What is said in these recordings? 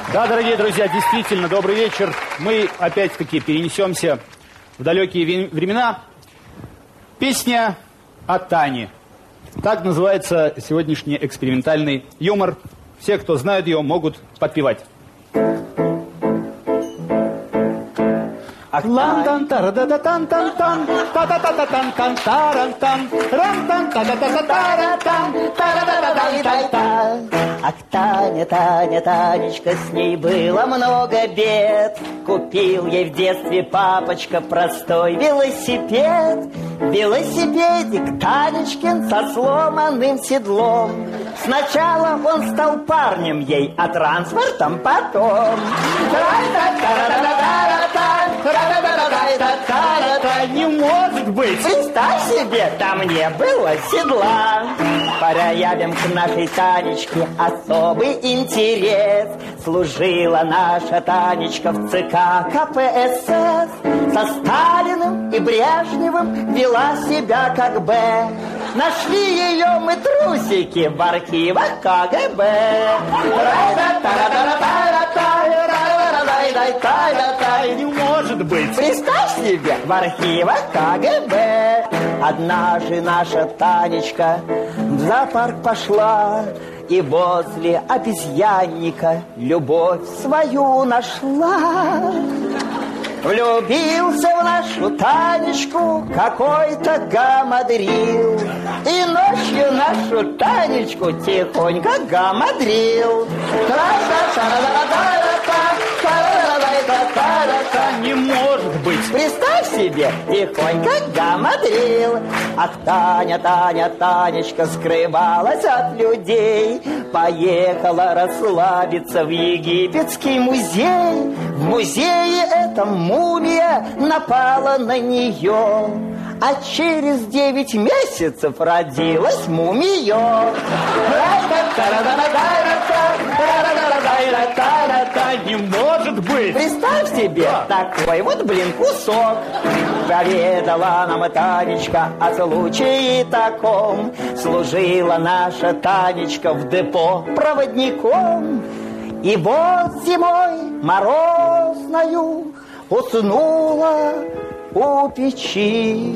Да, дорогие друзья, действительно, добрый вечер. Мы опять-таки перенесемся в далекие времена. Песня о Тане. Так называется сегодняшний экспериментальный юмор. Все, кто знает ее, могут подпевать. Ах, Таня, Таня, Танечка, с ней было много бед. Купил ей в детстве папочка простой велосипед. Велосипедик Танечкин со сломанным седлом. Сначала он стал парнем ей, а транспортом потом. Не может быть! Представь себе, там не было седла. Проявим к нашей Танечке особый интерес. Служила наша Танечка в ЦК КПСС. Со Сталиным и Брежневым вела себя как Б. Нашли ее мы трусики в архивах КГБ. Не может быть! Представь себе, в архивах КГБ однажды наша Танечка в зоопарк пошла и возле обезьянника любовь свою нашла. Влюбился в нашу Танечку какой-то гамадрил, и ночью нашу Танечку тихонько гамадрил. Не может быть! Представь себе, тихонько гамадрил. Ах, Таня, Таня, Танечка скрывалась от людей. Поехала расслабиться в египетский музей. В музее эта мумия напала на нее, а через 9 месяцев родилась мумия. Не может быть! Представь себе, такой вот, блин, кусок. Поведала нам Танечка о случае таком. Служила наша Танечка в депо проводником. И вот зимой морозною уснула у печи.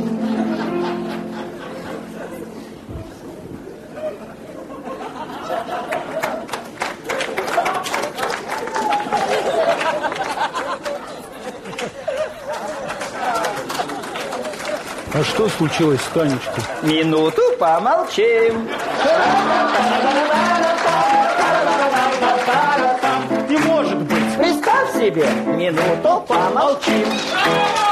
А что случилось с Танечкой? Минуту помолчим. Не может быть! Представь себе, минуту помолчим.